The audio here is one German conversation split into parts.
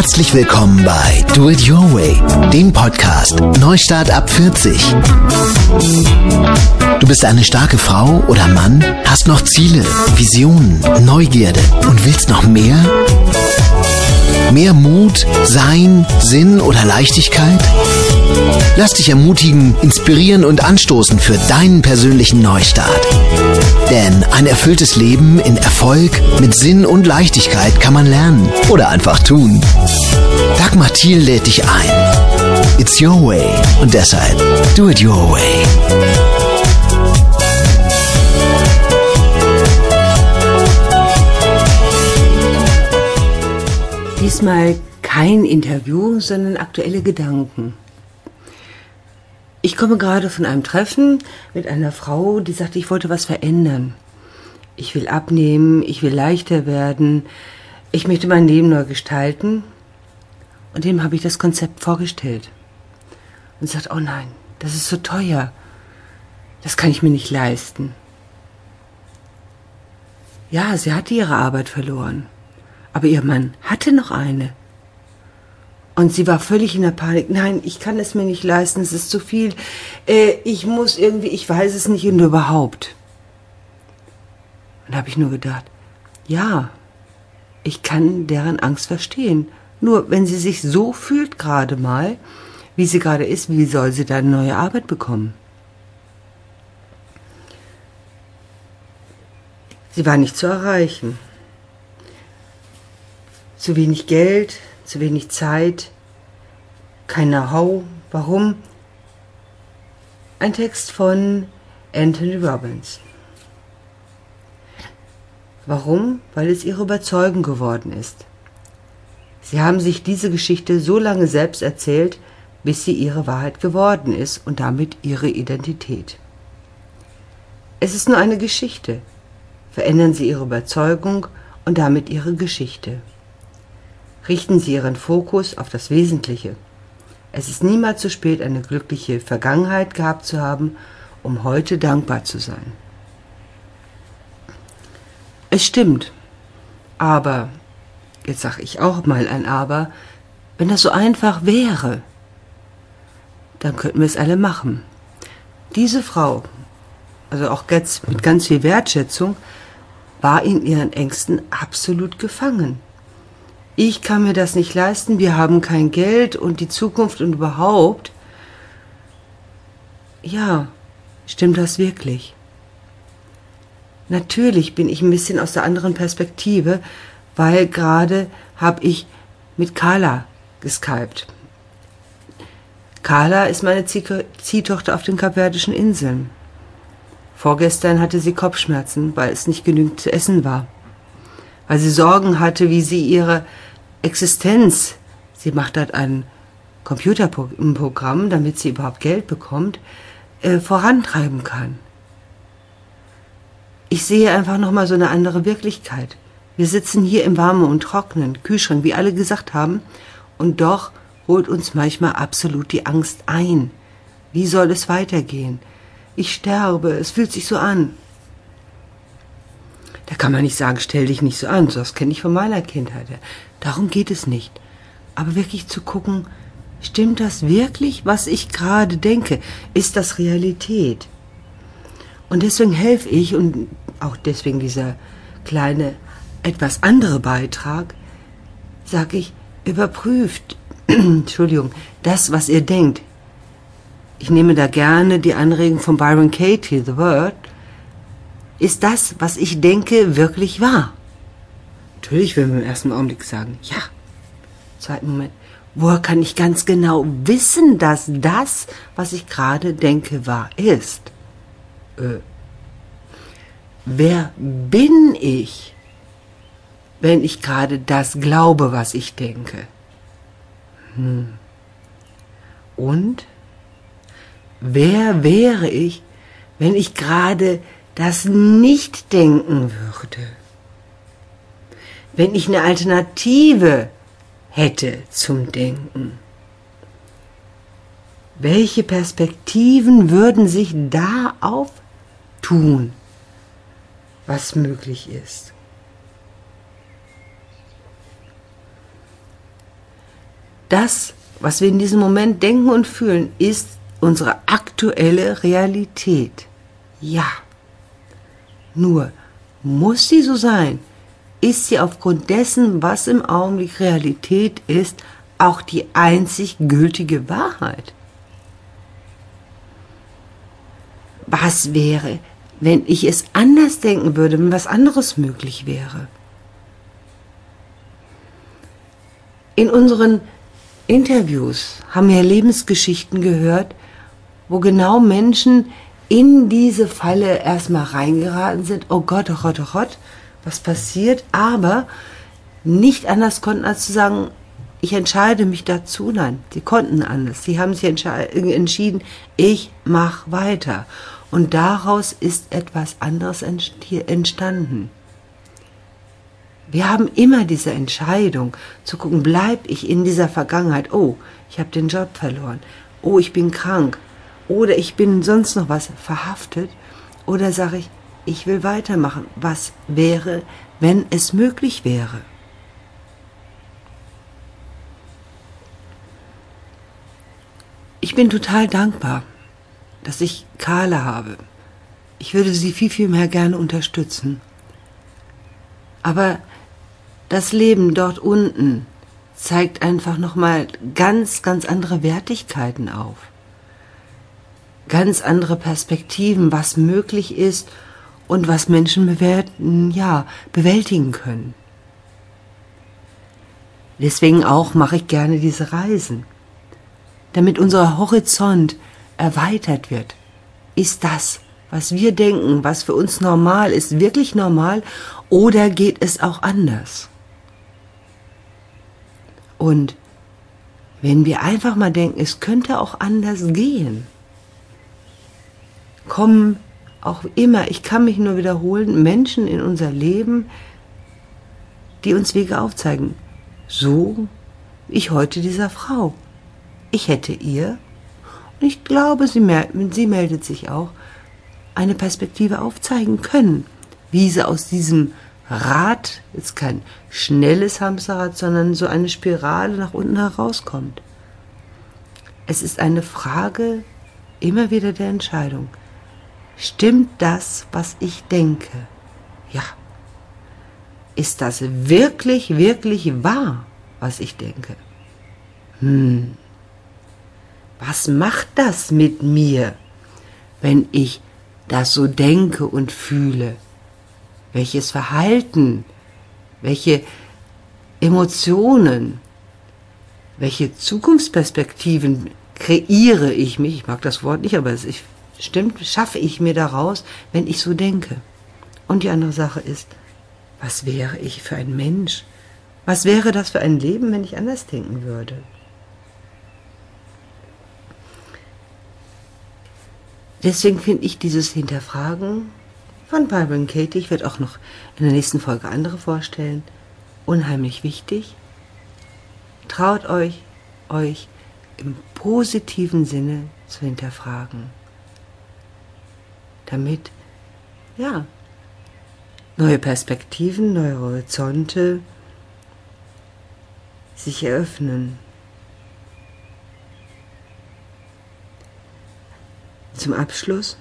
Herzlich willkommen bei Do It Your Way, dem Podcast Neustart ab 40. Du bist eine starke Frau oder Mann, hast noch Ziele, Visionen, Neugierde und willst noch mehr? Mehr Mut, Sein, Sinn oder Leichtigkeit? Lass dich ermutigen, inspirieren und anstoßen für deinen persönlichen Neustart. Denn ein erfülltes Leben in Erfolg, mit Sinn und Leichtigkeit kann man lernen oder einfach tun. Dagmar Thiel lädt dich ein. It's your way und deshalb do it your way. Diesmal kein Interview, sondern aktuelle Gedanken. Ich komme gerade von einem Treffen mit einer Frau, die sagte, ich wollte was verändern. Ich will abnehmen, ich will leichter werden, ich möchte mein Leben neu gestalten. Und dem habe ich das Konzept vorgestellt. Und sie sagt, oh nein, das ist so teuer, das kann ich mir nicht leisten. Ja, sie hatte ihre Arbeit verloren, aber ihr Mann hatte noch eine. Und sie war völlig in der Panik. Nein, ich kann es mir nicht leisten, es ist zu viel. Ich muss irgendwie, ich weiß es nicht und überhaupt. Und da habe ich nur gedacht, ja, ich kann deren Angst verstehen. Nur wenn sie sich so fühlt gerade mal, wie sie gerade ist, wie soll sie dann neue Arbeit bekommen? Sie war nicht zu erreichen. Zu wenig Geld, zu wenig Zeit, kein Know-how. Warum? Ein Text von Anthony Robbins. Warum? Weil es ihre Überzeugung geworden ist. Sie haben sich diese Geschichte so lange selbst erzählt, bis sie ihre Wahrheit geworden ist und damit ihre Identität. Es ist nur eine Geschichte. Verändern Sie Ihre Überzeugung und damit Ihre Geschichte. Richten Sie Ihren Fokus auf das Wesentliche. Es ist niemals zu spät, eine glückliche Vergangenheit gehabt zu haben, um heute dankbar zu sein. Es stimmt, aber, jetzt sage ich auch mal ein Aber, wenn das so einfach wäre, dann könnten wir es alle machen. Diese Frau, also auch jetzt mit ganz viel Wertschätzung, war in ihren Ängsten absolut gefangen. Ich kann mir das nicht leisten, wir haben kein Geld und die Zukunft und überhaupt. Ja, stimmt das wirklich? Natürlich bin ich ein bisschen aus der anderen Perspektive, weil gerade habe ich mit Carla geskypt. Carla ist meine Ziehtochter auf den Kapverdischen Inseln. Vorgestern hatte sie Kopfschmerzen, weil es nicht genügend zu essen war. Weil sie Sorgen hatte, wie sie ihre Existenz, sie macht dort ein Computerprogramm, damit sie überhaupt Geld bekommt, vorantreiben kann. Ich sehe einfach nochmal so eine andere Wirklichkeit. Wir sitzen hier im Warmen und Trockenen, Kühlschrank, wie alle gesagt haben, und doch holt uns manchmal absolut die Angst ein. Wie soll es weitergehen? Ich sterbe, es fühlt sich so an. Da kann man nicht sagen, stell dich nicht so an, das kenne ich von meiner Kindheit. Darum geht es nicht. Aber wirklich zu gucken, stimmt das wirklich, was ich gerade denke? Ist das Realität? Und deswegen helfe ich, und auch deswegen dieser kleine, etwas andere Beitrag, sage ich, überprüft, Entschuldigung, das, was ihr denkt. Ich nehme da gerne die Anregung von Byron Katie, The Word. Ist das, was ich denke, wirklich wahr? Natürlich will man im ersten Augenblick sagen, ja. Zweiten Moment, woher kann ich ganz genau wissen, dass das, was ich gerade denke, wahr ist? Wer bin ich, wenn ich gerade das glaube, was ich denke? Und wer wäre ich, wenn ich gerade das nicht denken würde? Wenn ich eine Alternative hätte zum Denken? Welche Perspektiven würden sich da auftun, was möglich ist? Das, was wir in diesem Moment denken und fühlen, ist unsere aktuelle Realität. Ja. Nur, muss sie so sein? Ist sie aufgrund dessen, was im Augenblick Realität ist, auch die einzig gültige Wahrheit? Was wäre, wenn ich es anders denken würde, wenn was anderes möglich wäre? In unseren Interviews haben wir Lebensgeschichten gehört, wo genau Menschen in diese Falle erstmal reingeraten sind. Oh Gott, oh Gott, oh Gott, was passiert? Aber nicht anders konnten, als zu sagen, ich entscheide mich dazu. Nein, sie konnten anders. Sie haben sich entschieden, ich mache weiter. Und daraus ist etwas anderes entstanden. Wir haben immer diese Entscheidung, zu gucken, bleib ich in dieser Vergangenheit. Oh, ich habe den Job verloren. Oh, ich bin krank. Oder ich bin sonst noch was verhaftet. Oder sage ich, ich will weitermachen. Was wäre, wenn es möglich wäre? Ich bin total dankbar, dass ich Carla habe. Ich würde sie viel, viel mehr gerne unterstützen. Aber das Leben dort unten zeigt einfach nochmal ganz, ganz andere Wertigkeiten auf. Ganz andere Perspektiven, was möglich ist und was Menschen bewältigen können. Deswegen auch mache ich gerne diese Reisen, damit unser Horizont erweitert wird. Ist das, was wir denken, was für uns normal ist, wirklich normal oder geht es auch anders? Und wenn wir einfach mal denken, es könnte auch anders gehen, kommen auch immer, ich kann mich nur wiederholen, Menschen in unser Leben, die uns Wege aufzeigen. So wie ich heute dieser Frau. Ich hätte ihr, und ich glaube, sie meldet sich auch, eine Perspektive aufzeigen können, wie sie aus diesem Rad, jetzt kein schnelles Hamsterrad, sondern so eine Spirale nach unten herauskommt. Es ist eine Frage immer wieder der Entscheidung. Stimmt das, was ich denke? Ja. Ist das wirklich, wirklich wahr, was ich denke? Was macht das mit mir, wenn ich das so denke und fühle? Welches Verhalten, welche Emotionen, welche Zukunftsperspektiven kreiere ich mich? Ich mag das Wort nicht, aber es stimmt, schaffe ich mir daraus, wenn ich so denke. Und die andere Sache ist, was wäre ich für ein Mensch? Was wäre das für ein Leben, wenn ich anders denken würde? Deswegen finde ich dieses Hinterfragen von Byron Katie, ich werde auch noch in der nächsten Folge andere vorstellen, unheimlich wichtig. Traut euch im positiven Sinne zu hinterfragen, damit, neue Perspektiven, neue Horizonte sich eröffnen. Zum Abschluss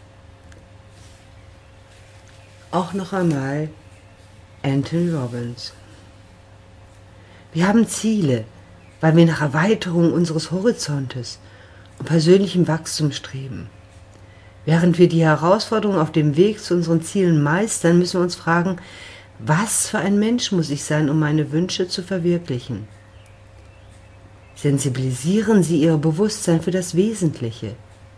auch noch einmal Anthony Robbins. Wir haben Ziele, weil wir nach Erweiterung unseres Horizontes und persönlichem Wachstum streben. Während wir die Herausforderungen auf dem Weg zu unseren Zielen meistern, müssen wir uns fragen, was für ein Mensch muss ich sein, um meine Wünsche zu verwirklichen? Sensibilisieren Sie Ihr Bewusstsein für das Wesentliche.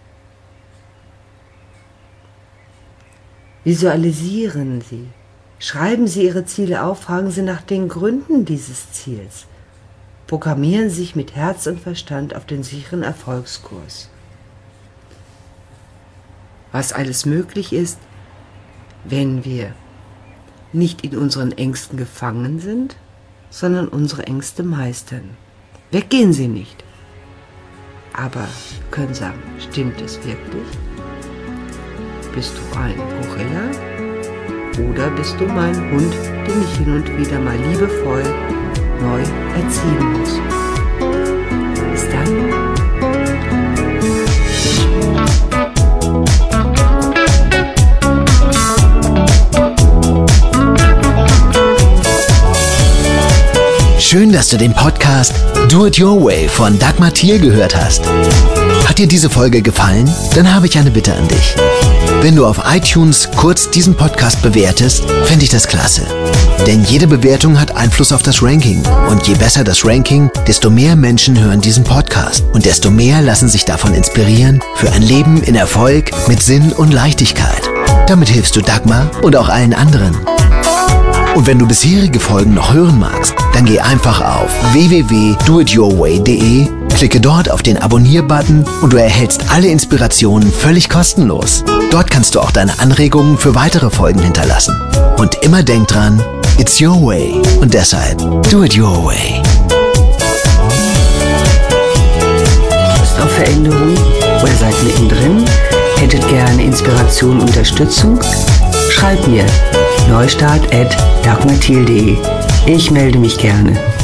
Visualisieren Sie. Schreiben Sie Ihre Ziele auf, fragen Sie nach den Gründen dieses Ziels. Programmieren Sie sich mit Herz und Verstand auf den sicheren Erfolgskurs. Was alles möglich ist, wenn wir nicht in unseren Ängsten gefangen sind, sondern unsere Ängste meistern. Weggehen sie nicht. Aber wir können sagen, stimmt es wirklich? Bist du ein Gorilla oder bist du mein Hund, den ich hin und wieder mal liebevoll neu erziehen muss? Schön, dass du den Podcast Do It Your Way von Dagmar Thiel gehört hast. Hat dir diese Folge gefallen? Dann habe ich eine Bitte an dich. Wenn du auf iTunes kurz diesen Podcast bewertest, fände ich das klasse. Denn jede Bewertung hat Einfluss auf das Ranking. Und je besser das Ranking, desto mehr Menschen hören diesen Podcast. Und desto mehr lassen sich davon inspirieren für ein Leben in Erfolg mit Sinn und Leichtigkeit. Damit hilfst du Dagmar und auch allen anderen. Und wenn du bisherige Folgen noch hören magst, dann geh einfach auf www.doityourway.de, klicke dort auf den Abonnier-Button und du erhältst alle Inspirationen völlig kostenlos. Dort kannst du auch deine Anregungen für weitere Folgen hinterlassen. Und immer denk dran, it's your way. Und deshalb, do it your way. Lust auf Veränderung oder seid mittendrin? Hättet gerne Inspiration, Unterstützung? Schreibt mir neustart@dagmarthiel.de. Ich melde mich gerne.